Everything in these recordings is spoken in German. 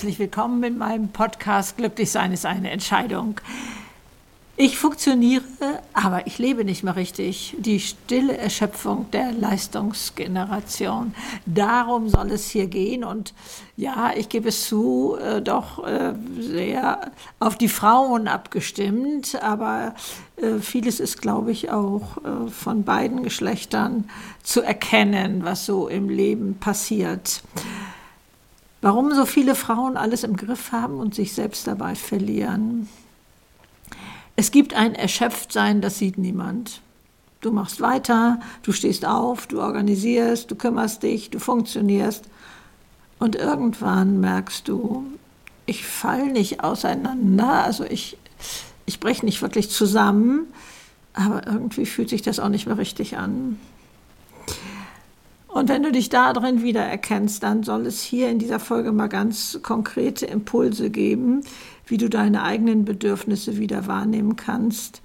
herzlich willkommen in meinem Podcast Glücklich sein ist eine Entscheidung. Ich funktioniere, aber ich lebe nicht mehr richtig. Die stille Erschöpfung der Leistungsgeneration. Darum soll es hier gehen. Und ja, ich gebe es zu, doch sehr auf die Frauen abgestimmt. Aber vieles ist, glaube ich, auch von beiden Geschlechtern zu erkennen, was so im Leben passiert. Warum so viele Frauen alles im Griff haben und sich selbst dabei verlieren? Es gibt ein Erschöpftsein, das sieht niemand. Du machst weiter, du stehst auf, du organisierst, du kümmerst dich, du funktionierst. Und irgendwann merkst du, ich falle nicht auseinander, also ich breche nicht wirklich zusammen, aber irgendwie fühlt sich das auch nicht mehr richtig an. Und wenn du dich da drin wiedererkennst, dann soll es hier in dieser Folge mal ganz konkrete Impulse geben, wie du deine eigenen Bedürfnisse wieder wahrnehmen kannst,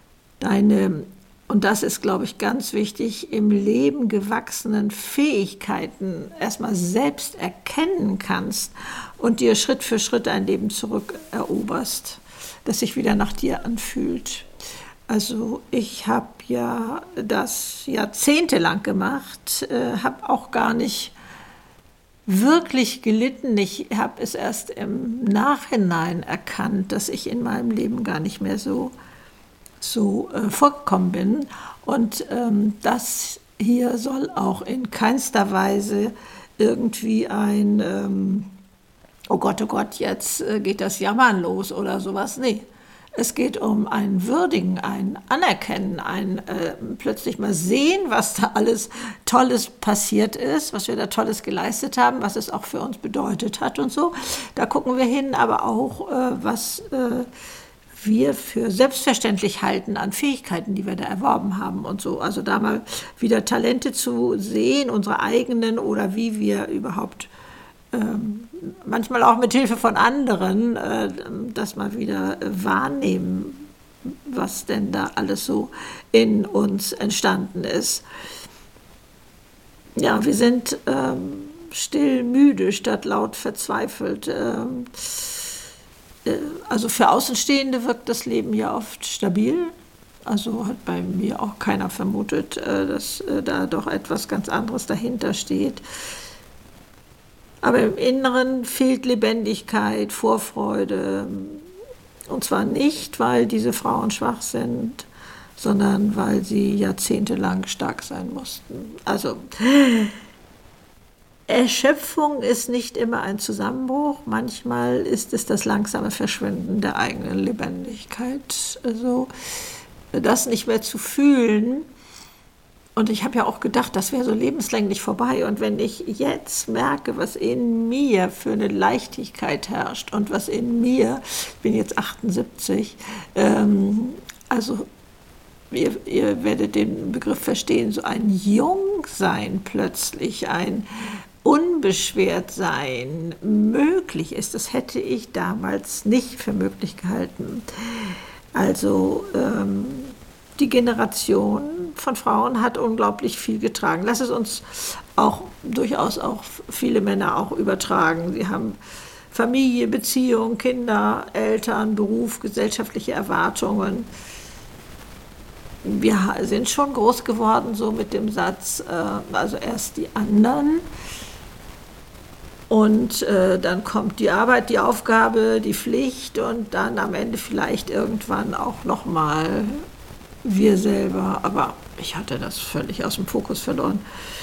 und das ist, glaube ich, ganz wichtig, im Leben gewachsenen Fähigkeiten erstmal selbst erkennen kannst und dir Schritt für Schritt ein Leben zurückeroberst, das sich wieder nach dir anfühlt. Also ich habe ja das jahrzehntelang gemacht, habe auch gar nicht wirklich gelitten. Ich habe es erst im Nachhinein erkannt, dass ich in meinem Leben gar nicht mehr so vorgekommen bin. Und das hier soll auch in keinster Weise irgendwie ein oh Gott, jetzt geht das Jammern los oder sowas. Nee. Es geht um ein Würdigen, ein Anerkennen, ein plötzlich mal sehen, was da alles Tolles passiert ist, was wir da Tolles geleistet haben, was es auch für uns bedeutet hat und so. Da gucken wir hin, aber auch, was wir für selbstverständlich halten an Fähigkeiten, die wir da erworben haben und so. Also da mal wieder Talente zu sehen, unsere eigenen oder wie wir überhaupt manchmal auch mit Hilfe von anderen, das mal wieder wahrnehmen, was denn da alles so in uns entstanden ist. Ja, wir sind still müde statt laut verzweifelt. Also für Außenstehende wirkt das Leben ja oft stabil. Also hat bei mir auch keiner vermutet, dass da doch etwas ganz anderes dahinter steht. Aber im Inneren fehlt Lebendigkeit, Vorfreude. Und zwar nicht, weil diese Frauen schwach sind, sondern weil sie jahrzehntelang stark sein mussten. Also Erschöpfung ist nicht immer ein Zusammenbruch. Manchmal ist es das langsame Verschwinden der eigenen Lebendigkeit. Also das nicht mehr zu fühlen. Und ich habe ja auch gedacht, das wäre so lebenslänglich vorbei. Und wenn ich jetzt merke, was in mir für eine Leichtigkeit herrscht und was in mir, ich bin jetzt 78, also ihr werdet den Begriff verstehen, so ein Jungsein plötzlich, ein Unbeschwertsein möglich ist, das hätte ich damals nicht für möglich gehalten. Also die Generation von Frauen hat unglaublich viel getragen. Lass es uns auch durchaus auch viele Männer auch übertragen. Sie haben Familie, Beziehung, Kinder, Eltern, Beruf, gesellschaftliche Erwartungen. Wir sind schon groß geworden so mit dem Satz, also erst die anderen und dann kommt die Arbeit, die Aufgabe, die Pflicht und dann am Ende vielleicht irgendwann auch nochmal wir selber, aber ich hatte das völlig aus dem Fokus verloren.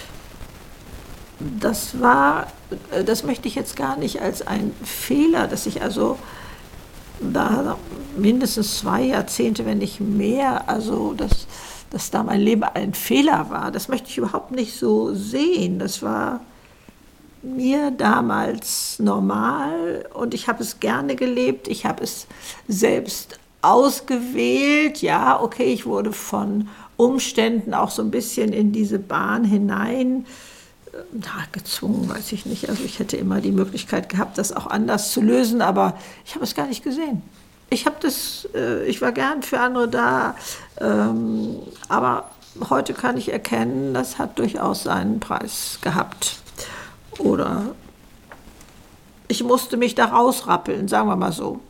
Das möchte ich jetzt gar nicht als ein Fehler, dass ich also da mindestens 2 Jahrzehnte, wenn nicht mehr, also dass da mein Leben ein Fehler war, das möchte ich überhaupt nicht so sehen. Das war mir damals normal und ich habe es gerne gelebt, ich habe es selbst ausgewählt, ja, okay, ich wurde von Umständen auch so ein bisschen in diese Bahn hinein gezwungen, weiß ich nicht. Also ich hätte immer die Möglichkeit gehabt, das auch anders zu lösen, aber ich habe es gar nicht gesehen. Ich war gern für andere da, aber heute kann ich erkennen, das hat durchaus seinen Preis gehabt. Oder ich musste mich da rausrappeln, sagen wir mal so.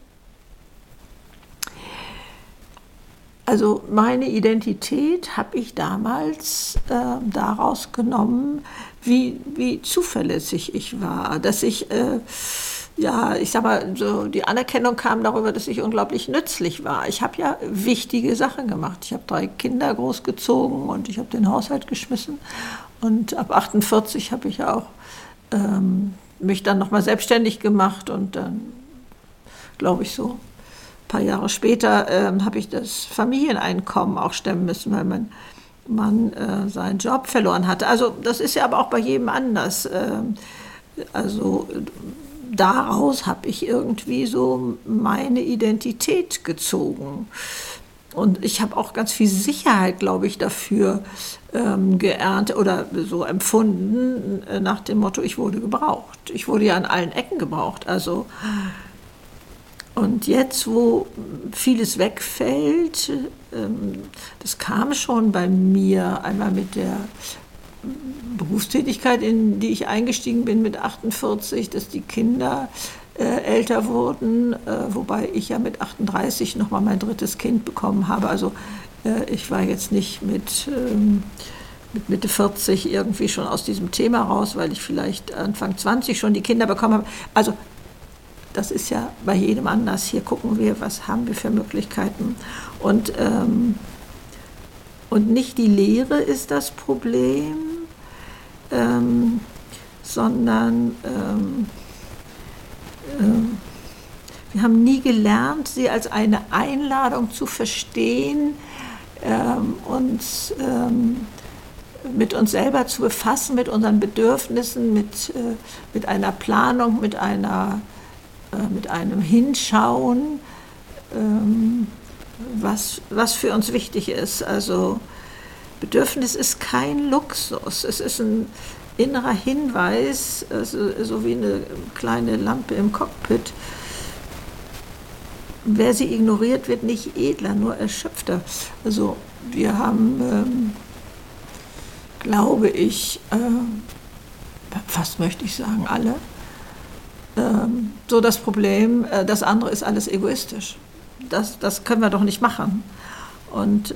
Also meine Identität habe ich damals daraus genommen, wie zuverlässig ich war, dass ich, ich sag mal, so die Anerkennung kam darüber, dass ich unglaublich nützlich war. Ich habe ja wichtige Sachen gemacht. Ich habe 3 Kinder großgezogen und ich habe den Haushalt geschmissen. Und ab 48 habe ich ja auch mich dann nochmal selbstständig gemacht und dann, glaube ich, so ein paar Jahre später habe ich das Familieneinkommen auch stemmen müssen, weil mein Mann seinen Job verloren hatte. Also das ist ja aber auch bei jedem anders. Also daraus habe ich irgendwie so meine Identität gezogen. Und ich habe auch ganz viel Sicherheit, glaube ich, dafür geerntet oder so empfunden, nach dem Motto, ich wurde gebraucht. Ich wurde ja an allen Ecken gebraucht. Also, und jetzt, wo vieles wegfällt, das kam schon bei mir einmal mit der Berufstätigkeit, in die ich eingestiegen bin mit 48, dass die Kinder älter wurden, wobei ich ja mit 38 nochmal mein 3. Kind bekommen habe. Also ich war jetzt nicht mit Mitte 40 irgendwie schon aus diesem Thema raus, weil ich vielleicht Anfang 20 schon die Kinder bekommen habe. Also das ist ja bei jedem anders. Hier gucken wir, was haben wir für Möglichkeiten. Und nicht die Lehre ist das Problem, sondern wir haben nie gelernt, sie als eine Einladung zu verstehen, uns mit uns selber zu befassen, mit unseren Bedürfnissen, mit einer Planung, mit einem Hinschauen, was für uns wichtig ist. Also Bedürfnis ist kein Luxus, es ist ein innerer Hinweis, so wie eine kleine Lampe im Cockpit. Wer sie ignoriert, wird nicht edler, nur erschöpfter. Also wir haben, glaube ich, fast möchte ich sagen, alle, so das Problem, das andere ist alles egoistisch. Das können wir doch nicht machen. Und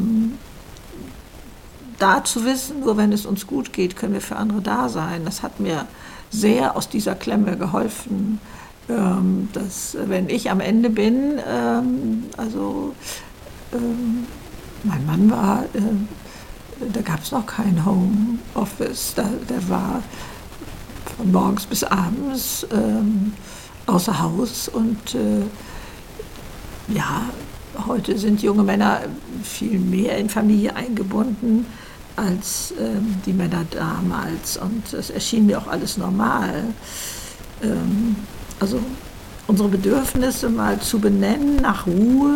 da zu wissen, nur wenn es uns gut geht, können wir für andere da sein. Das hat mir sehr aus dieser Klemme geholfen, dass wenn ich am Ende bin, mein Mann war, da gab es noch kein Homeoffice, der war von morgens bis abends außer Haus und heute sind junge Männer viel mehr in Familie eingebunden als die Männer damals. Und es erschien mir auch alles normal. Also unsere Bedürfnisse mal zu benennen nach Ruhe,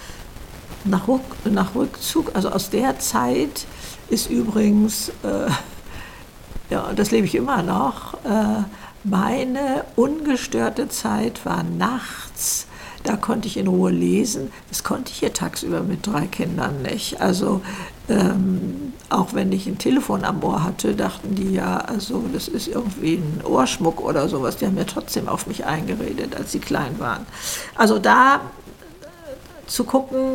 nach Rückzug. Also aus der Zeit ist übrigens, das lebe ich immer noch, meine ungestörte Zeit war nachts. Da konnte ich in Ruhe lesen. Das konnte ich hier tagsüber mit 3 Kindern nicht. Also auch wenn ich ein Telefon am Ohr hatte, dachten die ja, also das ist irgendwie ein Ohrschmuck oder sowas. Die haben ja trotzdem auf mich eingeredet, als sie klein waren. Also da zu gucken,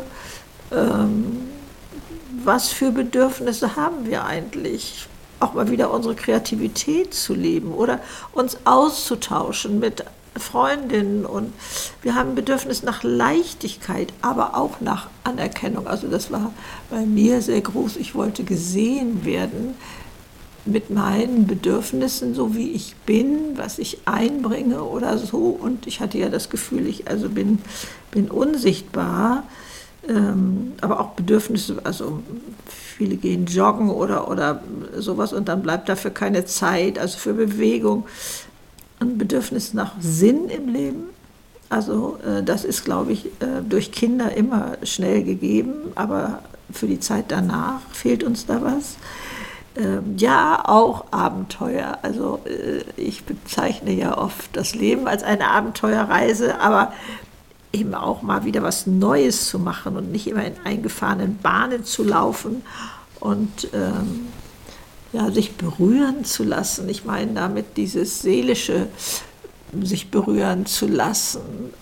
was für Bedürfnisse haben wir eigentlich? Auch mal wieder unsere Kreativität zu leben oder uns auszutauschen mit Freundinnen, und wir haben ein Bedürfnis nach Leichtigkeit, aber auch nach Anerkennung. Also das war bei mir sehr groß. Ich wollte gesehen werden mit meinen Bedürfnissen, so wie ich bin, was ich einbringe oder so. Und ich hatte ja das Gefühl, ich bin unsichtbar. Aber auch Bedürfnisse, also viele gehen joggen oder sowas und dann bleibt dafür keine Zeit, also für Bewegung. Ein Bedürfnis nach Sinn im Leben, also das ist, glaube ich, durch Kinder immer schnell gegeben, aber für die Zeit danach fehlt uns da was. Auch Abenteuer, also ich bezeichne ja oft das Leben als eine Abenteuerreise, aber eben auch mal wieder was Neues zu machen und nicht immer in eingefahrenen Bahnen zu laufen und sich berühren zu lassen. Ich meine damit dieses seelische sich berühren zu lassen.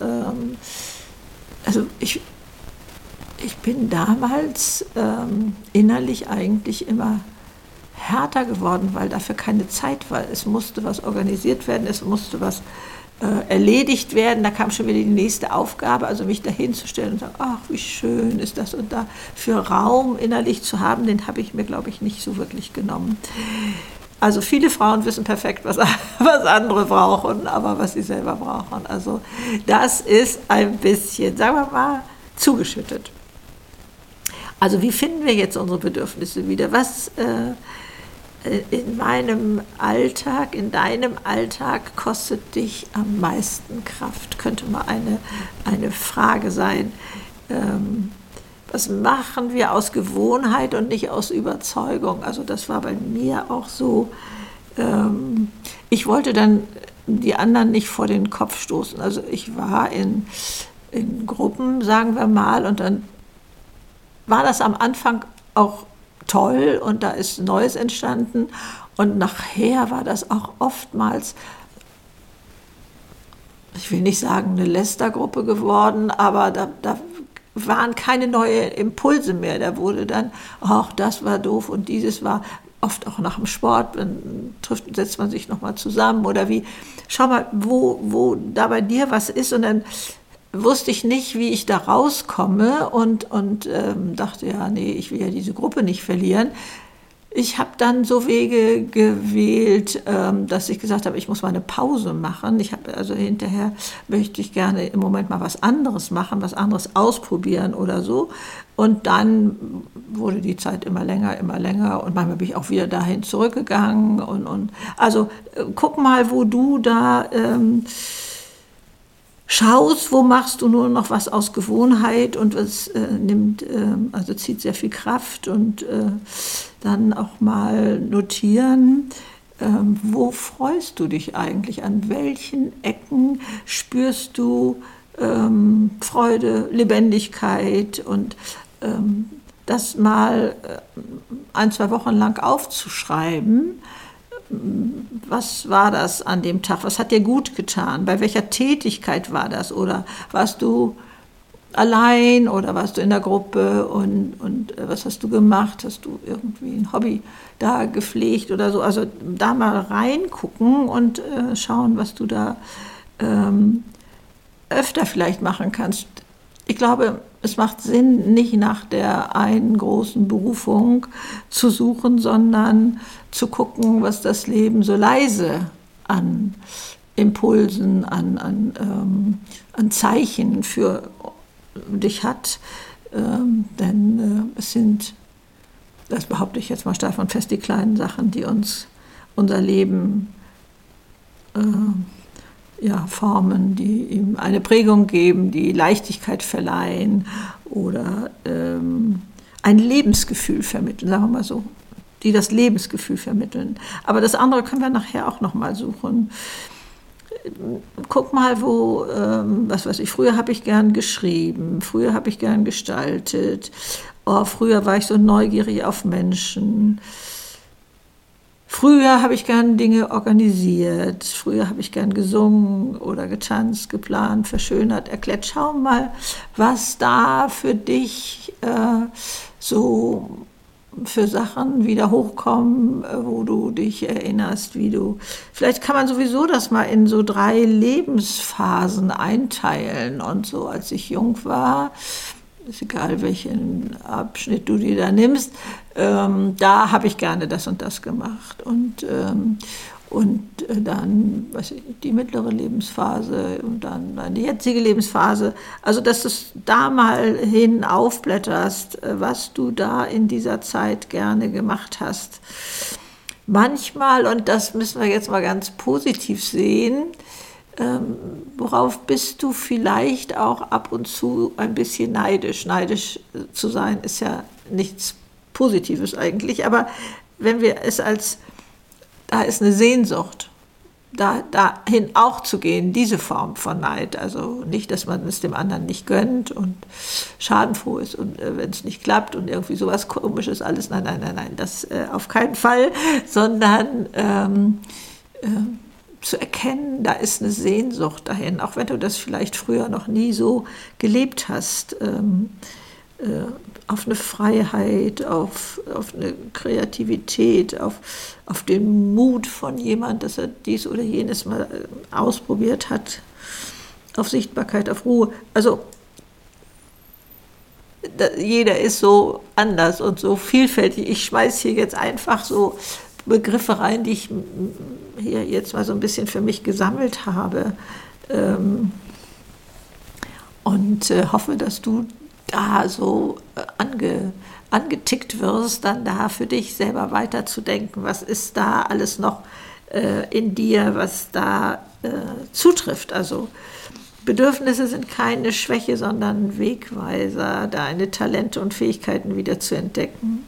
Also ich bin damals innerlich eigentlich immer härter geworden, weil dafür keine Zeit war. Es musste was organisiert werden, es musste was erledigt werden. Da kam schon wieder die nächste Aufgabe, also mich dahin zu stellen und sagen, ach, wie schön ist das, und da für Raum innerlich zu haben, den habe ich mir, glaube ich, nicht so wirklich genommen. Also viele Frauen wissen perfekt, was andere brauchen, aber was sie selber brauchen. Also das ist ein bisschen, sagen wir mal, zugeschüttet. Also wie finden wir jetzt unsere Bedürfnisse wieder? Was in meinem Alltag, in deinem Alltag kostet dich am meisten Kraft? Könnte mal eine Frage sein. Was machen wir aus Gewohnheit und nicht aus Überzeugung? Also das war bei mir auch so. Ich wollte dann die anderen nicht vor den Kopf stoßen. Also ich war in Gruppen, sagen wir mal, und dann war das am Anfang auch toll und da ist Neues entstanden, und nachher war das auch oftmals, ich will nicht sagen eine Lästergruppe geworden, aber da waren keine neuen Impulse mehr. Da wurde dann, ach, das war doof und dieses war, oft auch nach dem Sport, dann setzt man sich nochmal zusammen oder wie, schau mal, wo da bei dir was ist, und dann wusste ich nicht, wie ich da rauskomme und dachte, ja, nee, ich will ja diese Gruppe nicht verlieren. Ich habe dann so Wege gewählt, dass ich gesagt habe, ich muss mal eine Pause machen. Also hinterher möchte ich gerne im Moment mal was anderes machen, was anderes ausprobieren oder so. Und dann wurde die Zeit immer länger und manchmal bin ich auch wieder dahin zurückgegangen. Und also guck mal, wo du da schaust, wo machst du nur noch was aus Gewohnheit und was also zieht sehr viel Kraft, und dann auch mal notieren, wo freust du dich eigentlich, an welchen Ecken spürst du Freude, Lebendigkeit, und das mal 1-2 Wochen lang aufzuschreiben. Was war das an dem Tag? Was hat dir gut getan? Bei welcher Tätigkeit war das? Oder warst du allein oder warst du in der Gruppe, und was hast du gemacht? Hast du irgendwie ein Hobby da gepflegt oder so? Also da mal reingucken und schauen, was du da öfter vielleicht machen kannst. Ich glaube, es macht Sinn, nicht nach der einen großen Berufung zu suchen, sondern zu gucken, was das Leben so leise an Impulsen, an Zeichen für dich hat. Denn es sind, das behaupte ich jetzt mal steif und fest, die kleinen Sachen, die uns unser Leben formen, die ihm eine Prägung geben, die Leichtigkeit verleihen oder ein Lebensgefühl vermitteln, sagen wir mal so, die das Lebensgefühl vermitteln. Aber das andere können wir nachher auch nochmal suchen. Guck mal, wo, was weiß ich, früher habe ich gern geschrieben, früher habe ich gern gestaltet, früher war ich so neugierig auf Menschen. Früher habe ich gern Dinge organisiert, früher habe ich gern gesungen oder getanzt, geplant, verschönert, erklärt. Schau mal, was da für dich so für Sachen wieder hochkommen, wo du dich erinnerst, vielleicht kann man sowieso das mal in so 3 Lebensphasen einteilen. Und so, als ich jung war, ist egal, welchen Abschnitt du dir da nimmst, da habe ich gerne das und das gemacht. Und dann, weiß ich, die mittlere Lebensphase und dann die jetzige Lebensphase. Also, dass du da mal hin aufblätterst, was du da in dieser Zeit gerne gemacht hast. Manchmal, und das müssen wir jetzt mal ganz positiv sehen, worauf bist du vielleicht auch ab und zu ein bisschen neidisch? Neidisch zu sein ist ja nichts Positives eigentlich, aber wenn wir es da ist eine Sehnsucht, dahin auch zu gehen, diese Form von Neid. Also nicht, dass man es dem anderen nicht gönnt und schadenfroh ist und wenn es nicht klappt und irgendwie sowas Komisches alles. Nein, das auf keinen Fall, sondern zu erkennen, da ist eine Sehnsucht dahin, auch wenn du das vielleicht früher noch nie so gelebt hast, auf eine Freiheit, auf eine Kreativität, auf den Mut von jemand, dass er dies oder jenes mal ausprobiert hat, auf Sichtbarkeit, auf Ruhe. Also jeder ist so anders und so vielfältig. Ich schmeiße hier jetzt einfach so Begriffe rein, die ich hier jetzt mal so ein bisschen für mich gesammelt habe, und hoffe, dass du da so angetickt wirst, dann da für dich selber weiterzudenken, was ist da alles noch in dir, was da zutrifft. Also Bedürfnisse sind keine Schwäche, sondern Wegweiser, deine Talente und Fähigkeiten wieder zu entdecken.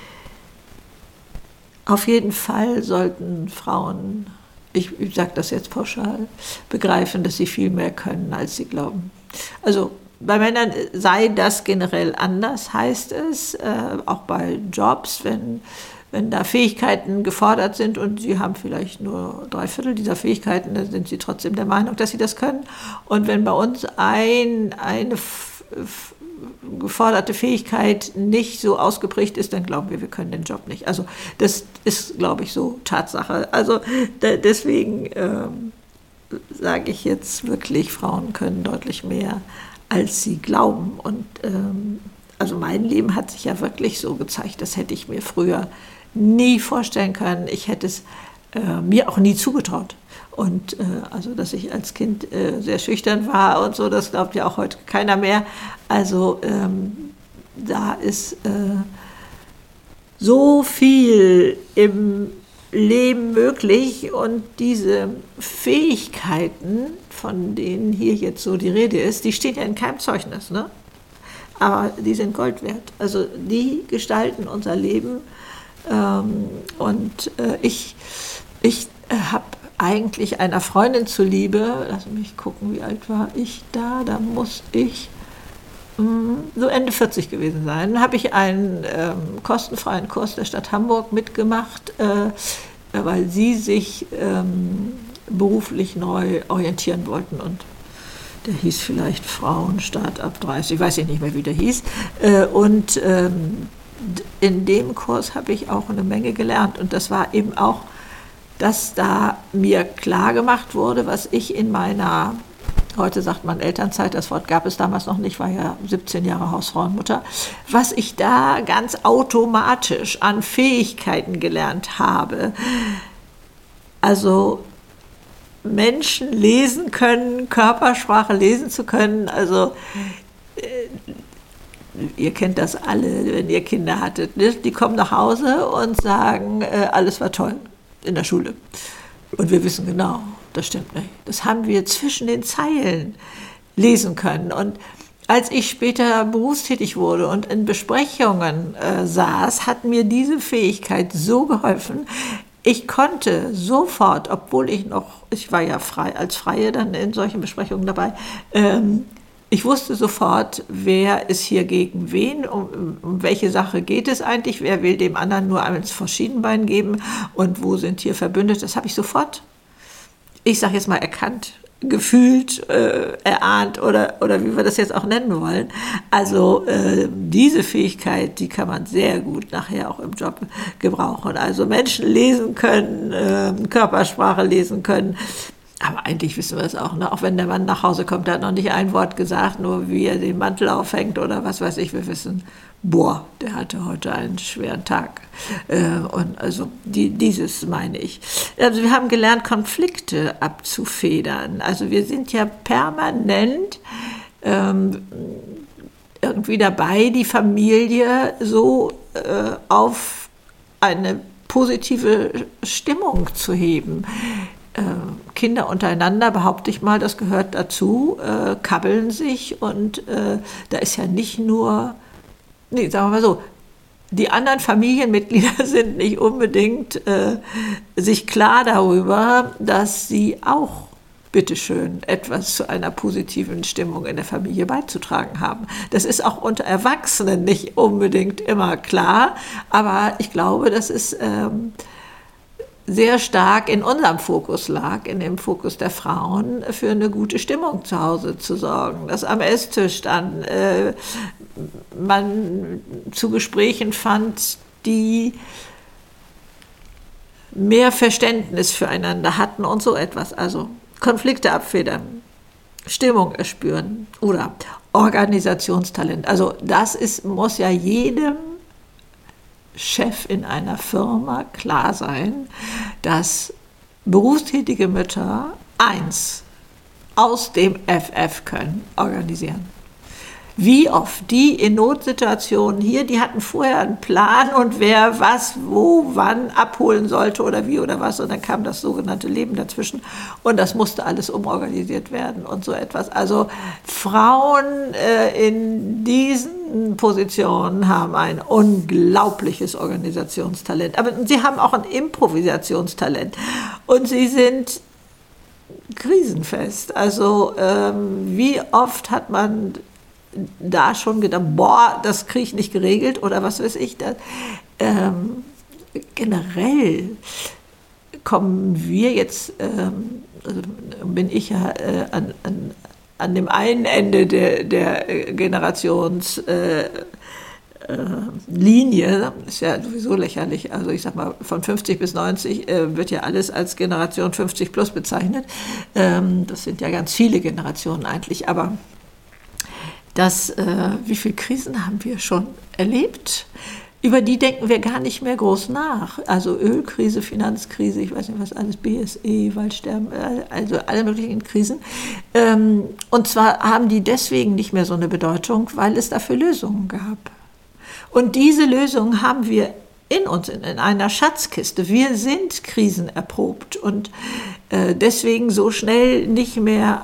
Auf jeden Fall sollten Frauen, ich sage das jetzt pauschal, begreifen, dass sie viel mehr können, als sie glauben. Also bei Männern sei das generell anders, heißt es, auch bei Jobs, wenn da Fähigkeiten gefordert sind und sie haben vielleicht nur 3/4 dieser Fähigkeiten, dann sind sie trotzdem der Meinung, dass sie das können. Und wenn bei uns eine geforderte Fähigkeit nicht so ausgeprägt ist, dann glauben wir können den Job nicht. Also das ist, glaube ich, so Tatsache. Also deswegen sage ich jetzt wirklich, Frauen können deutlich mehr, als sie glauben. Und also mein Leben hat sich ja wirklich so gezeigt, das hätte ich mir früher nie vorstellen können. Ich hätte es mir auch nie zugetraut. Und also, dass ich als Kind sehr schüchtern war und so, das glaubt ja auch heute keiner mehr. Also da ist so viel im Leben möglich und diese Fähigkeiten, von denen hier jetzt so die Rede ist, die stehen ja in keinem Zeugnis, ne? Aber die sind Gold wert. Also die gestalten unser Leben. Und ich habe eigentlich einer Freundin zuliebe, lass mich gucken, wie alt war ich da muss ich so Ende 40 gewesen sein, habe ich einen kostenfreien Kurs der Stadt Hamburg mitgemacht, weil sie sich beruflich neu orientieren wollten und der hieß vielleicht Frauenstart ab 30, ich weiß nicht mehr, wie der hieß, und in dem Kurs habe ich auch eine Menge gelernt und das war eben auch, dass da mir klar gemacht wurde, was ich in meiner, heute sagt man Elternzeit, das Wort gab es damals noch nicht, war ja 17 Jahre Hausfrau und Mutter, was ich da ganz automatisch an Fähigkeiten gelernt habe. Also Menschen lesen können, Körpersprache lesen zu können, also ihr kennt das alle, wenn ihr Kinder hattet, ne? Die kommen nach Hause und sagen, alles war toll in der Schule. Und wir wissen genau, das stimmt nicht. Das haben wir zwischen den Zeilen lesen können. Und als ich später berufstätig wurde und in Besprechungen saß, hat mir diese Fähigkeit so geholfen. Ich konnte sofort, obwohl ich war ja als Freie dann in solchen Besprechungen dabei, ich wusste sofort, wer ist hier gegen wen, um welche Sache geht es eigentlich, wer will dem anderen nur eins vor Schienenbein geben und wo sind hier Verbündete. Das habe ich sofort, ich sage jetzt mal erkannt, gefühlt, erahnt oder wie wir das jetzt auch nennen wollen. Also diese Fähigkeit, die kann man sehr gut nachher auch im Job gebrauchen. Also Menschen lesen können, Körpersprache lesen können. Aber eigentlich wissen wir es auch, ne? Auch wenn der Mann nach Hause kommt, der hat noch nicht ein Wort gesagt, nur wie er den Mantel aufhängt oder was weiß ich. Wir wissen, boah, der hatte heute einen schweren Tag. Und also dieses meine ich. Also wir haben gelernt, Konflikte abzufedern. Also wir sind ja permanent irgendwie dabei, die Familie so auf eine positive Stimmung zu heben. Kinder untereinander, behaupte ich mal, das gehört dazu, kabbeln sich und da ist ja nicht nur, sagen wir mal so, die anderen Familienmitglieder sind nicht unbedingt sich klar darüber, dass sie auch, bitteschön, etwas zu einer positiven Stimmung in der Familie beizutragen haben. Das ist auch unter Erwachsenen nicht unbedingt immer klar, aber ich glaube, das ist sehr stark in unserem Fokus lag, in dem Fokus der Frauen, für eine gute Stimmung zu Hause zu sorgen, dass am Esstisch dann man zu Gesprächen fand, die mehr Verständnis füreinander hatten und so etwas. Also Konflikte abfedern, Stimmung erspüren oder Organisationstalent. Also muss ja jedem Chef in einer Firma klar sein, dass berufstätige Mütter eins aus dem FF können: organisieren. Wie oft die in Notsituationen hier, die hatten vorher einen Plan und wer was, wo, wann abholen sollte oder wie oder was, und dann kam das sogenannte Leben dazwischen und das musste alles umorganisiert werden und so etwas. Also Frauen in diesen Positionen haben ein unglaubliches Organisationstalent, aber sie haben auch ein Improvisationstalent und sie sind krisenfest. Also wie oft hat man da schon gedacht, boah, das kriege ich nicht geregelt oder was weiß ich. Generell kommen wir jetzt, also bin ich ja an dem einen Ende der Generationslinie, ist ja sowieso lächerlich, also ich sag mal, von 50 bis 90 wird ja alles als Generation 50 plus bezeichnet. Das sind ja ganz viele Generationen eigentlich, aber wie viele Krisen haben wir schon erlebt? Über die denken wir gar nicht mehr groß nach. Also Ölkrise, Finanzkrise, ich weiß nicht was alles, BSE, Waldsterben, also alle möglichen Krisen. Und zwar haben die deswegen nicht mehr so eine Bedeutung, weil es dafür Lösungen gab. Und diese Lösungen haben wir in uns, in einer Schatzkiste. Wir sind krisenerprobt und deswegen so schnell nicht mehr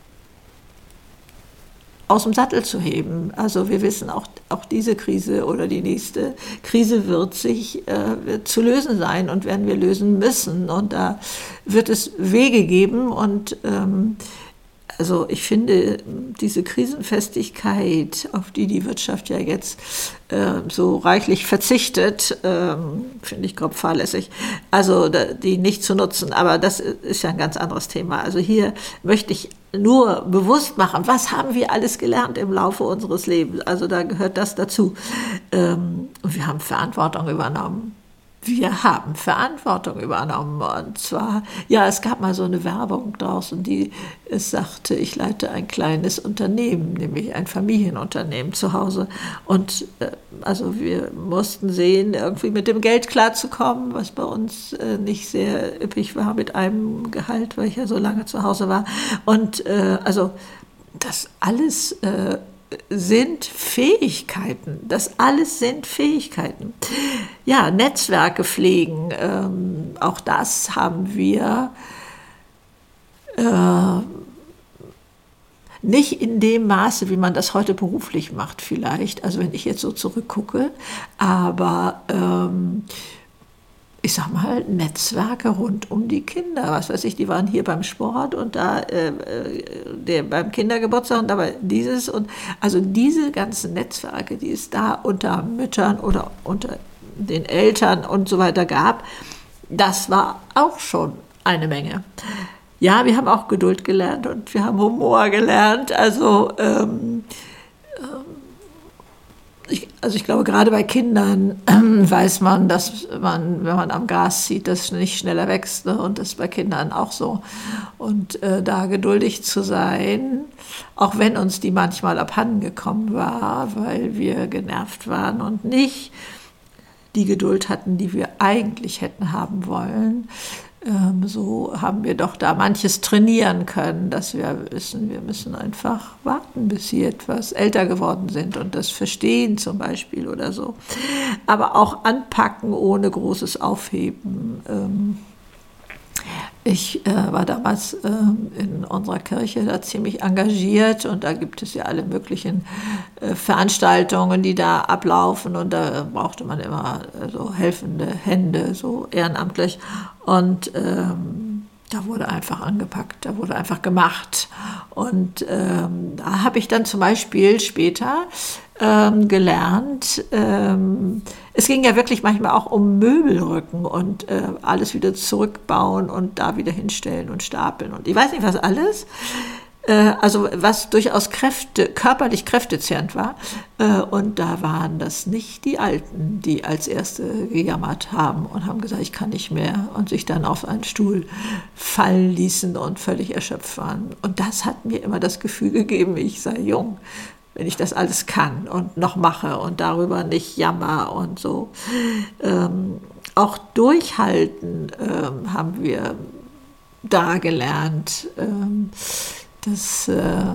aus dem Sattel zu heben. Also wir wissen, auch diese Krise oder die nächste Krise wird zu lösen sein und werden wir lösen müssen. Und da wird es Wege geben. Und also ich finde, diese Krisenfestigkeit, auf die Wirtschaft ja jetzt so reichlich verzichtet, finde ich grob fahrlässig. Also die nicht zu nutzen, aber das ist ja ein ganz anderes Thema. Also hier möchte ich nur bewusst machen, was haben wir alles gelernt im Laufe unseres Lebens. Also da gehört das dazu. Und wir haben Verantwortung übernommen. Und zwar, ja, es gab mal so eine Werbung draußen, es sagte, ich leite ein kleines Unternehmen, nämlich ein Familienunternehmen zu Hause. Und also wir mussten sehen, irgendwie mit dem Geld klarzukommen, was bei uns nicht sehr üppig war mit einem Gehalt, weil ich ja so lange zu Hause war. Und also das alles sind Fähigkeiten. Das alles sind Fähigkeiten. Ja, Netzwerke pflegen, auch das haben wir nicht in dem Maße, wie man das heute beruflich macht vielleicht. Also wenn ich jetzt so zurückgucke, aber ich sag mal, Netzwerke rund um die Kinder, was weiß ich, die waren hier beim Sport und da beim Kindergeburtstag und dabei dieses und also diese ganzen Netzwerke, die es da unter Müttern oder unter den Eltern und so weiter gab, das war auch schon eine Menge. Ja, wir haben auch Geduld gelernt und wir haben Humor gelernt, also ich glaube, gerade bei Kindern weiß man, dass man, wenn man am Gas zieht, das nicht schneller wächst. Ne? Und das ist bei Kindern auch so. Und da geduldig zu sein, auch wenn uns die manchmal abhanden gekommen war, weil wir genervt waren und nicht die Geduld hatten, die wir eigentlich hätten haben wollen. So haben wir doch da manches trainieren können, dass wir wissen, wir müssen einfach warten, bis sie etwas älter geworden sind und das verstehen zum Beispiel oder so. Aber auch anpacken ohne großes Aufheben. Ich war damals in unserer Kirche da ziemlich engagiert und da gibt es ja alle möglichen Veranstaltungen, die da ablaufen und da brauchte man immer so helfende Hände, so ehrenamtlich und da wurde einfach angepackt, da wurde einfach gemacht und da habe ich dann zum Beispiel später gelernt. Es ging ja wirklich manchmal auch um Möbelrücken und alles wieder zurückbauen und da wieder hinstellen und stapeln und ich weiß nicht was alles. Also was durchaus körperlich kräftezehrend war. Und da waren das nicht die Alten, die als Erste gejammert haben und haben gesagt, ich kann nicht mehr und sich dann auf einen Stuhl fallen ließen und völlig erschöpft waren. Und das hat mir immer das Gefühl gegeben, ich sei jung, wenn ich das alles kann und noch mache und darüber nicht jammer und so. Auch durchhalten haben wir da gelernt. Das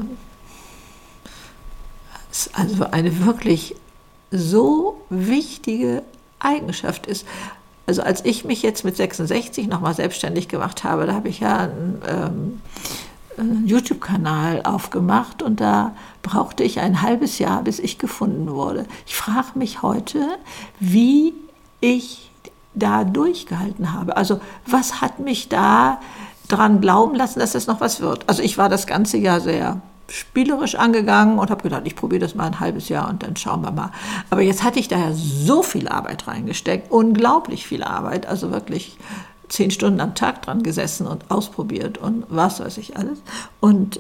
ist also eine wirklich so wichtige Eigenschaft ist. Also als ich mich jetzt mit 66 nochmal selbstständig gemacht habe, da habe ich ja einen YouTube-Kanal aufgemacht und da brauchte ich ein halbes Jahr, bis ich gefunden wurde. Ich frage mich heute, wie ich da durchgehalten habe. Also was hat mich da dran glauben lassen, dass das noch was wird. Also ich war das ganze Jahr sehr spielerisch angegangen und habe gedacht, ich probiere das mal ein halbes Jahr und dann schauen wir mal. Aber jetzt hatte ich daher so viel Arbeit reingesteckt, unglaublich viel Arbeit, also wirklich 10 Stunden am Tag dran gesessen und ausprobiert und was weiß ich alles. Und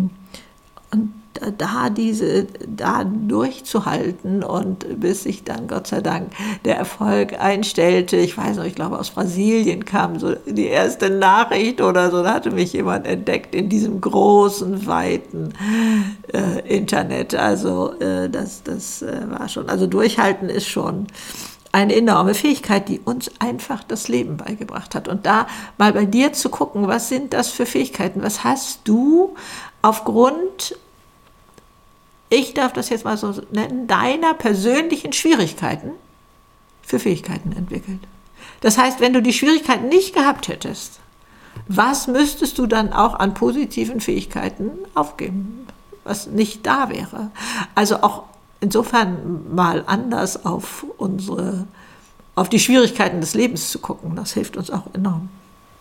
da durchzuhalten und bis sich dann Gott sei Dank der Erfolg einstellte. Ich weiß noch, ich glaube aus Brasilien kam so die erste Nachricht oder so, da hatte mich jemand entdeckt in diesem großen, weiten Internet. Also das war schon, also durchhalten ist schon eine enorme Fähigkeit, die uns einfach das Leben beigebracht hat. Und da mal bei dir zu gucken, was sind das für Fähigkeiten? Was hast du aufgrund, ich darf das jetzt mal so nennen, deiner persönlichen Schwierigkeiten für Fähigkeiten entwickelt? Das heißt, wenn du die Schwierigkeiten nicht gehabt hättest, was müsstest du dann auch an positiven Fähigkeiten aufgeben, was nicht da wäre? Also auch insofern mal anders auf die Schwierigkeiten des Lebens zu gucken, das hilft uns auch enorm.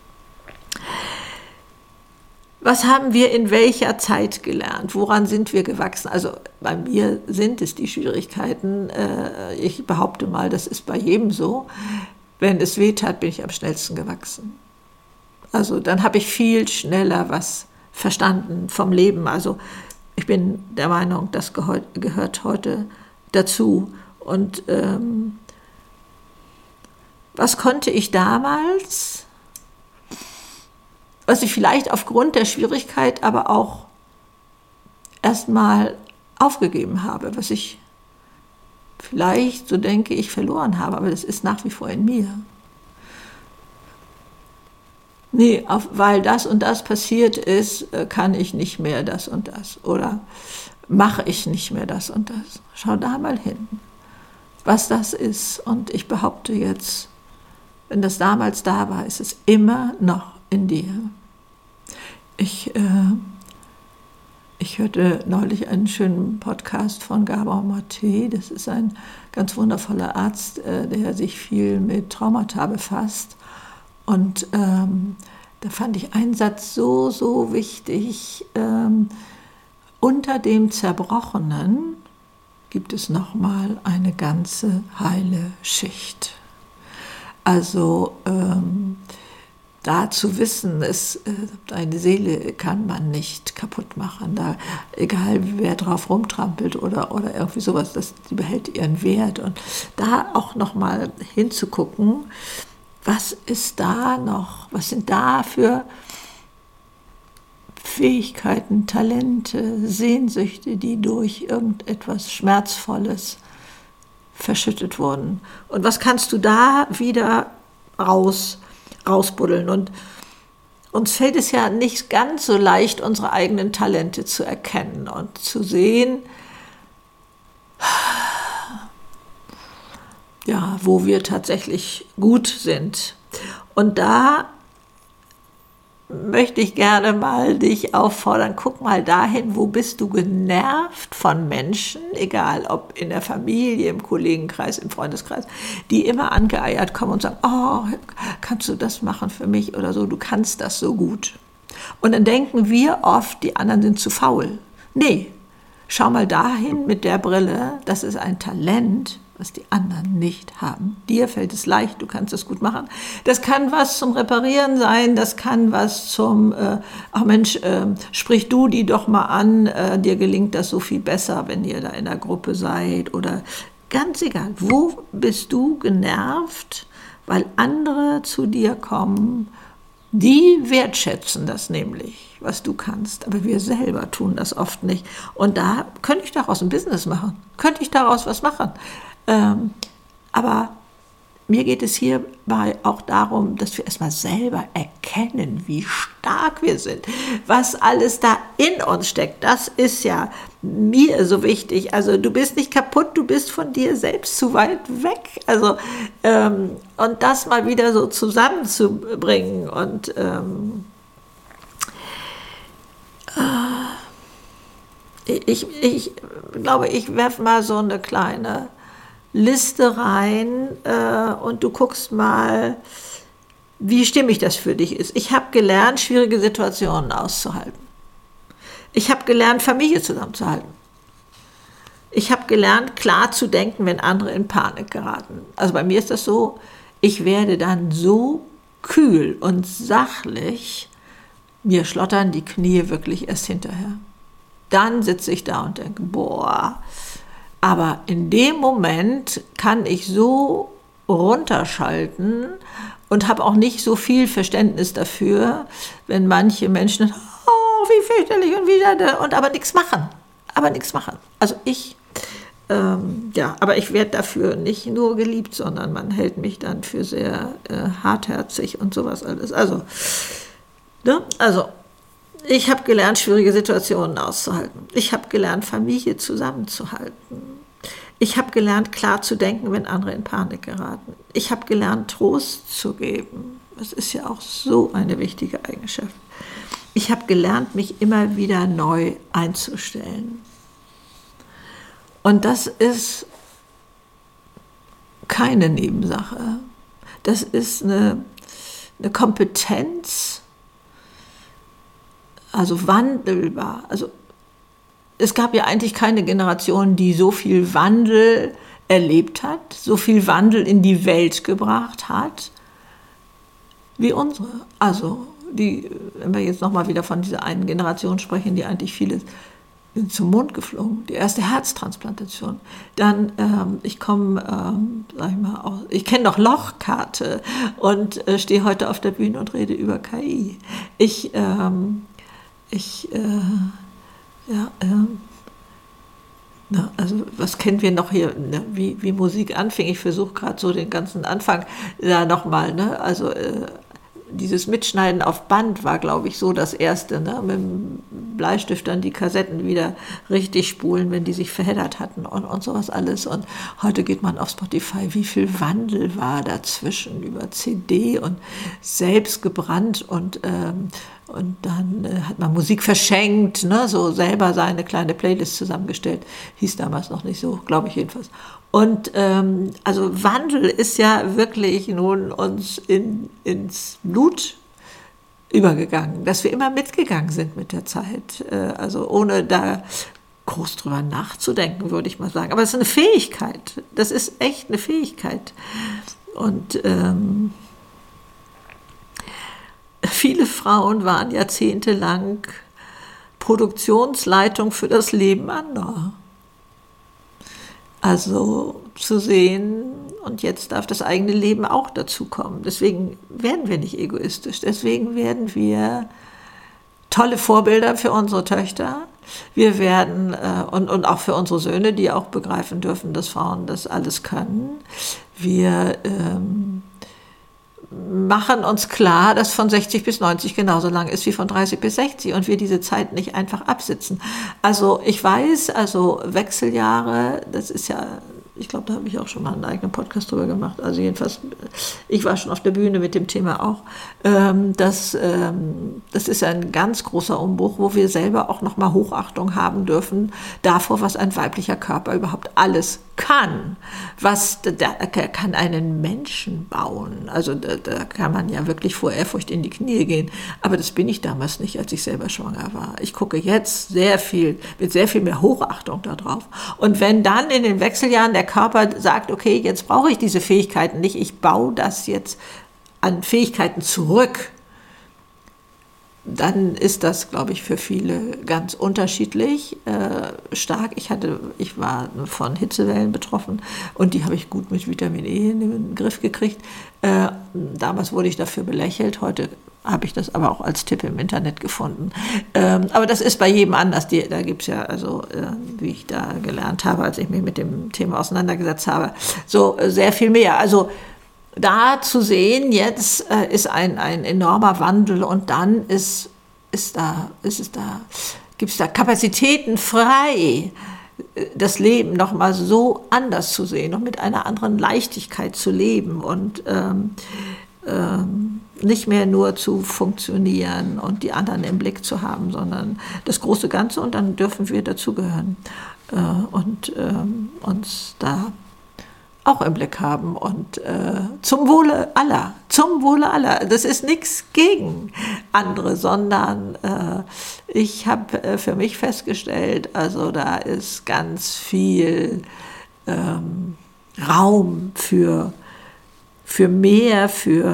Was haben wir in welcher Zeit gelernt? Woran sind wir gewachsen? Also bei mir sind es die Schwierigkeiten. Ich behaupte mal, das ist bei jedem so. Wenn es weh tat, bin ich am schnellsten gewachsen. Also dann habe ich viel schneller was verstanden vom Leben. Also ich bin der Meinung, das gehört heute dazu. Und was konnte ich damals, was ich vielleicht aufgrund der Schwierigkeit aber auch erstmal aufgegeben habe, was ich vielleicht, so denke ich, verloren habe, aber das ist nach wie vor in mir. Nee, weil das und das passiert ist, kann ich nicht mehr das und das. Oder mache ich nicht mehr das und das. Schau da mal hin, was das ist. Und ich behaupte jetzt, wenn das damals da war, ist es immer noch in dir. Ich hörte neulich einen schönen Podcast von Gabor Maté. Das ist ein ganz wundervoller Arzt, der sich viel mit Traumata befasst. Und da fand ich einen Satz so, so wichtig. Unter dem Zerbrochenen gibt es nochmal eine ganze heile Schicht. Also da zu wissen, eine Seele kann man nicht kaputt machen. Da, egal wer drauf rumtrampelt oder irgendwie sowas, die behält ihren Wert. Und da auch nochmal hinzugucken, was ist da noch? Was sind da für Fähigkeiten, Talente, Sehnsüchte, die durch irgendetwas Schmerzvolles verschüttet wurden? Und was kannst du da wieder rausbuddeln? Und uns fällt es ja nicht ganz so leicht, unsere eigenen Talente zu erkennen und zu sehen, ja, wo wir tatsächlich gut sind. Und da möchte ich gerne mal dich auffordern, guck mal dahin, wo bist du genervt von Menschen, egal ob in der Familie, im Kollegenkreis, im Freundeskreis, die immer angeeiert kommen und sagen, oh, kannst du das machen für mich oder so, du kannst das so gut. Und dann denken wir oft, die anderen sind zu faul. Nee, schau mal dahin mit der Brille, das ist ein Talent, was die anderen nicht haben. Dir fällt es leicht, du kannst es gut machen. Das kann was zum Reparieren sein, das kann was zum, ach Mensch, sprich du die doch mal an, dir gelingt das so viel besser, wenn ihr da in der Gruppe seid oder ganz egal, wo bist du genervt, weil andere zu dir kommen, die wertschätzen das nämlich, was du kannst, aber wir selber tun das oft nicht. Und da könnte ich daraus ein Business machen, könnte ich daraus was machen. Aber mir geht es hierbei auch darum, dass wir erstmal selber erkennen, wie stark wir sind, was alles da in uns steckt. Das ist ja mir so wichtig. Also du bist nicht kaputt, du bist von dir selbst zu weit weg. Also und das mal wieder so zusammenzubringen und ich glaube, ich werfe mal so eine kleine Liste rein und du guckst mal, wie stimmig das für dich ist. Ich habe gelernt, schwierige Situationen auszuhalten. Ich habe gelernt, Familie zusammenzuhalten. Ich habe gelernt, klar zu denken, wenn andere in Panik geraten. Also bei mir ist das so, ich werde dann so kühl und sachlich, mir schlottern die Knie wirklich erst hinterher. Dann sitze ich da und denke, boah. Aber in dem Moment kann ich so runterschalten und habe auch nicht so viel Verständnis dafür, wenn manche Menschen, oh, wie fürchterlich und wieder, und aber nichts machen. Also aber ich werde dafür nicht nur geliebt, sondern man hält mich dann für sehr hartherzig und sowas alles. Also ich habe gelernt, schwierige Situationen auszuhalten. Ich habe gelernt, Familie zusammenzuhalten. Ich habe gelernt, klar zu denken, wenn andere in Panik geraten. Ich habe gelernt, Trost zu geben. Das ist ja auch so eine wichtige Eigenschaft. Ich habe gelernt, mich immer wieder neu einzustellen. Und das ist keine Nebensache. Das ist eine Kompetenz, also wandelbar. Also es gab ja eigentlich keine Generation, die so viel Wandel erlebt hat, so viel Wandel in die Welt gebracht hat, wie unsere. Also wenn wir jetzt nochmal wieder von dieser einen Generation sprechen, die eigentlich vieles sind zum Mond geflogen, die erste Herztransplantation. Dann, ich kenne noch Lochkarte und stehe heute auf der Bühne und rede über KI. Also was kennen wir noch hier, ne, wie Musik anfing. Ich versuche gerade so den ganzen Anfang da nochmal, ne, also dieses Mitschneiden auf Band war, glaube ich, so das Erste, ne? Mit dem Bleistift dann die Kassetten wieder richtig spulen, wenn die sich verheddert hatten und sowas alles. Und heute geht man auf Spotify, wie viel Wandel war dazwischen über CD und selbst gebrannt und dann hat man Musik verschenkt, ne? So selber seine kleine Playlist zusammengestellt. Hieß damals noch nicht so, glaube ich jedenfalls. Und also Wandel ist ja wirklich nun uns ins Blut übergegangen, dass wir immer mitgegangen sind mit der Zeit, also ohne da groß drüber nachzudenken, würde ich mal sagen. Aber es ist eine Fähigkeit, das ist echt eine Fähigkeit. Und viele Frauen waren jahrzehntelang Produktionsleitung für das Leben anderer. Also zu sehen, und jetzt darf das eigene Leben auch dazukommen. Deswegen werden wir nicht egoistisch. Deswegen werden wir tolle Vorbilder für unsere Töchter. Wir werden, und auch für unsere Söhne, die auch begreifen dürfen, dass Frauen das alles können. Wir machen uns klar, dass von 60 bis 90 genauso lang ist wie von 30 bis 60 und wir diese Zeit nicht einfach absitzen. Also ich weiß, also Wechseljahre, das ist ja, ich glaube, da habe ich auch schon mal einen eigenen Podcast drüber gemacht. Also jedenfalls, ich war schon auf der Bühne mit dem Thema auch. Das ist ein ganz großer Umbruch, wo wir selber auch nochmal Hochachtung haben dürfen davor, was ein weiblicher Körper überhaupt alles kann. Der kann einen Menschen bauen. Also da kann man ja wirklich vor Ehrfurcht in die Knie gehen. Aber das bin ich damals nicht, als ich selber schwanger war. Ich gucke jetzt mit sehr viel mehr Hochachtung da drauf. Und wenn dann in den Wechseljahren der Körper sagt, okay, jetzt brauche ich diese Fähigkeiten nicht, ich baue das jetzt an Fähigkeiten zurück, dann ist das, glaube ich, für viele ganz unterschiedlich stark. Ich war von Hitzewellen betroffen und die habe ich gut mit Vitamin E in den Griff gekriegt. Damals wurde ich dafür belächelt, heute habe ich das aber auch als Tipp im Internet gefunden. Aber das ist bei jedem anders. Da gibt es ja, also wie ich da gelernt habe, als ich mich mit dem Thema auseinandergesetzt habe, so sehr viel mehr. Also da zu sehen, jetzt ist ein enormer Wandel und dann gibt es da Kapazitäten frei, das Leben noch mal so anders zu sehen und mit einer anderen Leichtigkeit zu leben und nicht mehr nur zu funktionieren und die anderen im Blick zu haben, sondern das große Ganze, und dann dürfen wir dazugehören und uns da auch im Blick haben und zum Wohle aller. Das ist nichts gegen andere, sondern ich habe für mich festgestellt, also da ist ganz viel Raum für mehr,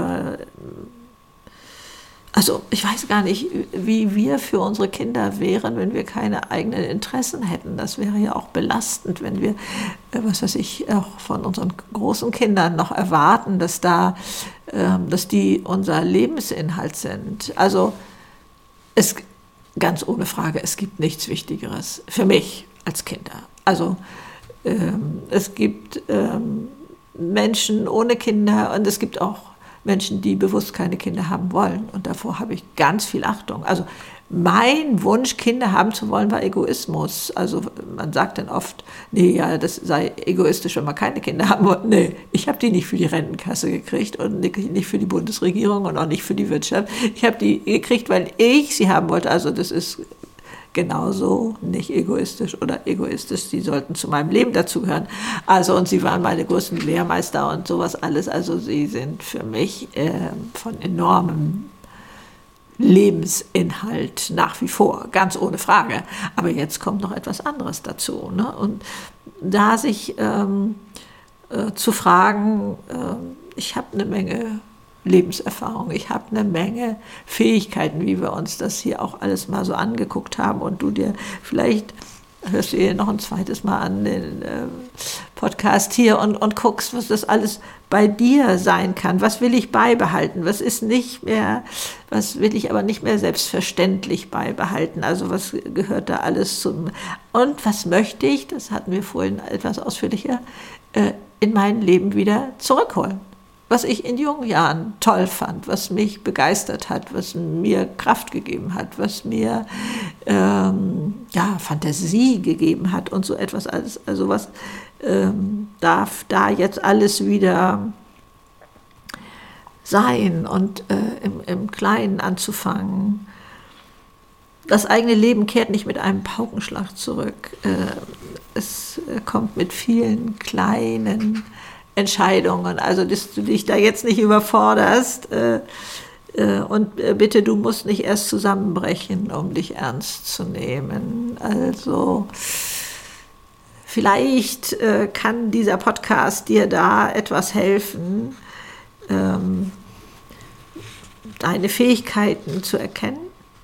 also ich weiß gar nicht, wie wir für unsere Kinder wären, wenn wir keine eigenen Interessen hätten. Das wäre ja auch belastend, wenn wir, auch von unseren großen Kindern noch erwarten, dass die unser Lebensinhalt sind. Also ganz ohne Frage, es gibt nichts Wichtigeres für mich als Kinder. Also es gibt Menschen ohne Kinder und es gibt auch Menschen, die bewusst keine Kinder haben wollen. Und davor habe ich ganz viel Achtung. Also mein Wunsch, Kinder haben zu wollen, war Egoismus. Also man sagt dann oft, nee, ja, das sei egoistisch, wenn man keine Kinder haben will. Nee, ich habe die nicht für die Rentenkasse gekriegt und nicht für die Bundesregierung und auch nicht für die Wirtschaft. Ich habe die gekriegt, weil ich sie haben wollte. Also das ist genauso nicht egoistisch oder egoistisch. Sie sollten zu meinem Leben dazugehören. Also, und sie waren meine größten Lehrmeister und sowas alles. Also sie sind für mich von enormem Lebensinhalt nach wie vor, ganz ohne Frage. Aber jetzt kommt noch etwas anderes dazu. Ne? Und da sich zu fragen, ich habe eine Menge Lebenserfahrung, ich habe eine Menge Fähigkeiten, wie wir uns das hier auch alles mal so angeguckt haben, und du dir vielleicht hörst du dir noch ein zweites Mal an den Podcast hier und guckst, was das alles bei dir sein kann. Was will ich beibehalten? Was will ich aber nicht mehr selbstverständlich beibehalten? Also was gehört da alles zum? Und was möchte ich, das hatten wir vorhin etwas ausführlicher, in mein Leben wieder zurückholen? Was ich in jungen Jahren toll fand, was mich begeistert hat, was mir Kraft gegeben hat, was mir Fantasie gegeben hat und so etwas alles. Also was darf da jetzt alles wieder sein und im Kleinen anzufangen. Das eigene Leben kehrt nicht mit einem Paukenschlag zurück. Es kommt mit vielen kleinen Entscheidungen, also dass du dich da jetzt nicht überforderst und bitte, du musst nicht erst zusammenbrechen, um dich ernst zu nehmen. Also vielleicht kann dieser Podcast dir da etwas helfen, deine Fähigkeiten zu erkennen,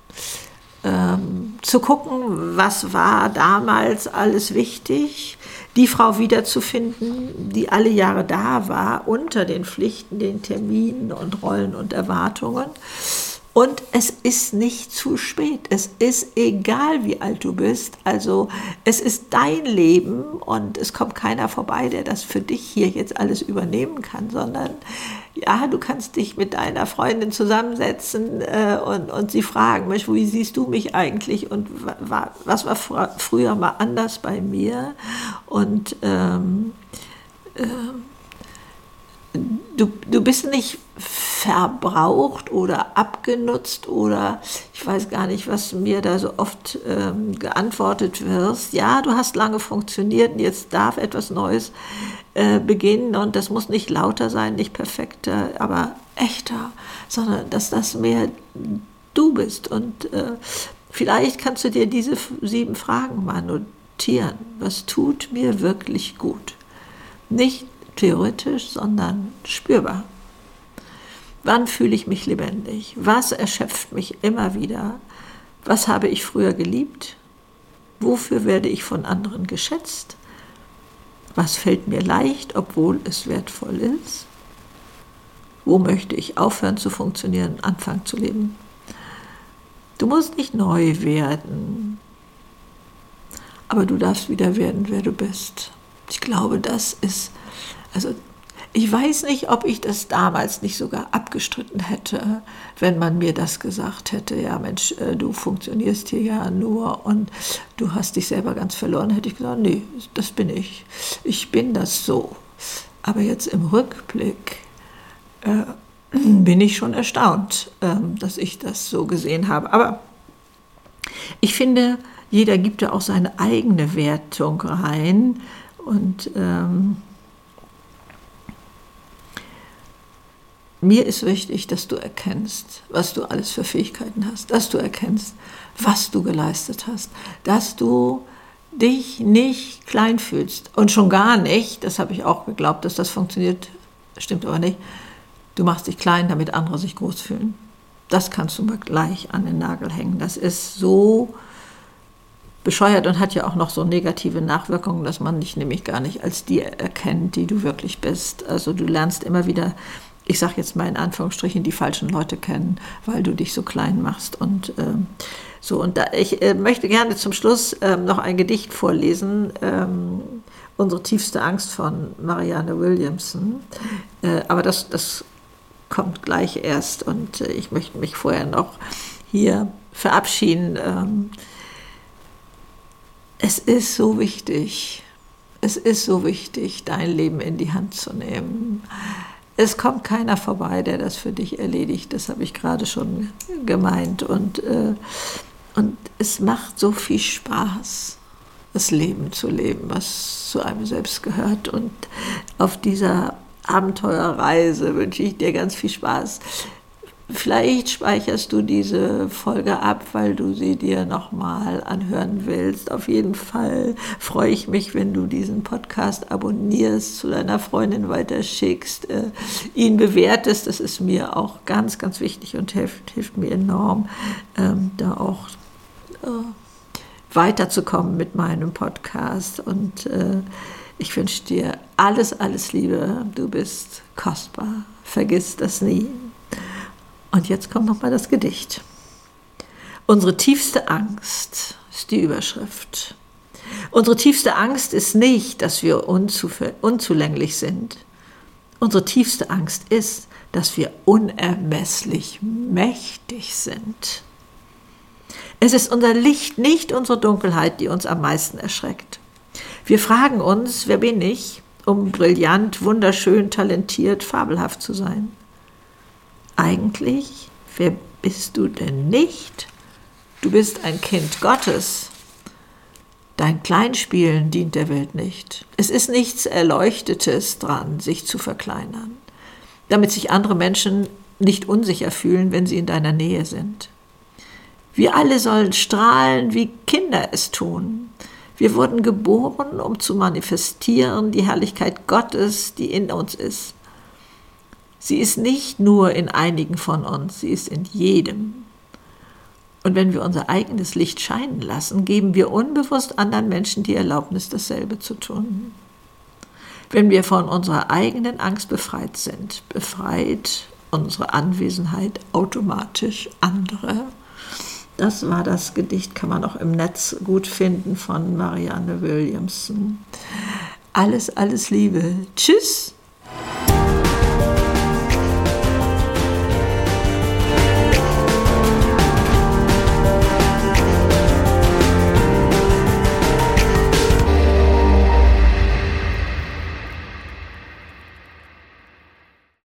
zu gucken, was war damals alles wichtig, die Frau wiederzufinden, die alle Jahre da war, unter den Pflichten, den Terminen und Rollen und Erwartungen. Und es ist nicht zu spät. Es ist egal, wie alt du bist. Also es ist dein Leben und es kommt keiner vorbei, der das für dich hier jetzt alles übernehmen kann, sondern ja, du kannst dich mit deiner Freundin zusammensetzen und sie fragen, Mensch, wie siehst du mich eigentlich und was war früher mal anders bei mir? Und Du bist nicht verbraucht oder abgenutzt oder ich weiß gar nicht, was mir da so oft geantwortet wird. Ja, du hast lange funktioniert und jetzt darf etwas Neues beginnen und das muss nicht lauter sein, nicht perfekter, aber echter, sondern dass das mehr du bist. Und vielleicht kannst du dir diese 7 Fragen mal notieren. Was tut mir wirklich gut? Nicht theoretisch, sondern spürbar. Wann fühle ich mich lebendig? Was erschöpft mich immer wieder? Was habe ich früher geliebt? Wofür werde ich von anderen geschätzt? Was fällt mir leicht, obwohl es wertvoll ist? Wo möchte ich aufhören zu funktionieren und anfangen zu leben? Du musst nicht neu werden, aber du darfst wieder werden, wer du bist. Ich glaube, das ist, also ich weiß nicht, ob ich das damals nicht sogar abgestritten hätte, wenn man mir das gesagt hätte, ja Mensch, du funktionierst hier ja nur und du hast dich selber ganz verloren, hätte ich gesagt, nee, das bin ich. Ich bin das so. Aber jetzt im Rückblick bin ich schon erstaunt, dass ich das so gesehen habe. Aber ich finde, jeder gibt da auch seine eigene Wertung rein und mir ist wichtig, dass du erkennst, was du alles für Fähigkeiten hast, dass du erkennst, was du geleistet hast, dass du dich nicht klein fühlst und schon gar nicht, das habe ich auch geglaubt, dass das funktioniert, stimmt aber nicht, du machst dich klein, damit andere sich groß fühlen. Das kannst du mal gleich an den Nagel hängen. Das ist so bescheuert und hat ja auch noch so negative Nachwirkungen, dass man dich nämlich gar nicht als die erkennt, die du wirklich bist. Also du lernst immer wieder, ich sage jetzt mal in Anführungsstrichen, die falschen Leute kennen, weil du dich so klein machst. Und so. Und ich möchte gerne zum Schluss noch ein Gedicht vorlesen, Unsere tiefste Angst von Marianne Williamson. Aber das kommt gleich erst und ich möchte mich vorher noch hier verabschieden. Es ist so wichtig, dein Leben in die Hand zu nehmen. Es kommt keiner vorbei, der das für dich erledigt, das habe ich gerade schon gemeint. Und es macht so viel Spaß, das Leben zu leben, was zu einem selbst gehört. Und auf dieser Abenteuerreise wünsche ich dir ganz viel Spaß. Vielleicht speicherst du diese Folge ab, weil du sie dir nochmal anhören willst. Auf jeden Fall freue ich mich, wenn du diesen Podcast abonnierst, zu deiner Freundin weiterschickst, ihn bewertest. Das ist mir auch ganz, ganz wichtig und hilft mir enorm, da auch weiterzukommen mit meinem Podcast. Und ich wünsche dir alles, alles Liebe. Du bist kostbar. Vergiss das nie. Und jetzt kommt nochmal das Gedicht. Unsere tiefste Angst ist die Überschrift. Unsere tiefste Angst ist nicht, dass wir unzulänglich sind. Unsere tiefste Angst ist, dass wir unermesslich mächtig sind. Es ist unser Licht, nicht unsere Dunkelheit, die uns am meisten erschreckt. Wir fragen uns, wer bin ich, um brillant, wunderschön, talentiert, fabelhaft zu sein? Eigentlich, wer bist du denn nicht? Du bist ein Kind Gottes. Dein Kleinspielen dient der Welt nicht. Es ist nichts Erleuchtetes dran, sich zu verkleinern, damit sich andere Menschen nicht unsicher fühlen, wenn sie in deiner Nähe sind. Wir alle sollen strahlen, wie Kinder es tun. Wir wurden geboren, um zu manifestieren die Herrlichkeit Gottes, die in uns ist. Sie ist nicht nur in einigen von uns, sie ist in jedem. Und wenn wir unser eigenes Licht scheinen lassen, geben wir unbewusst anderen Menschen die Erlaubnis, dasselbe zu tun. Wenn wir von unserer eigenen Angst befreit sind, befreit unsere Anwesenheit automatisch andere. Das war das Gedicht, kann man auch im Netz gut finden, von Marianne Williamson. Alles, alles Liebe. Tschüss!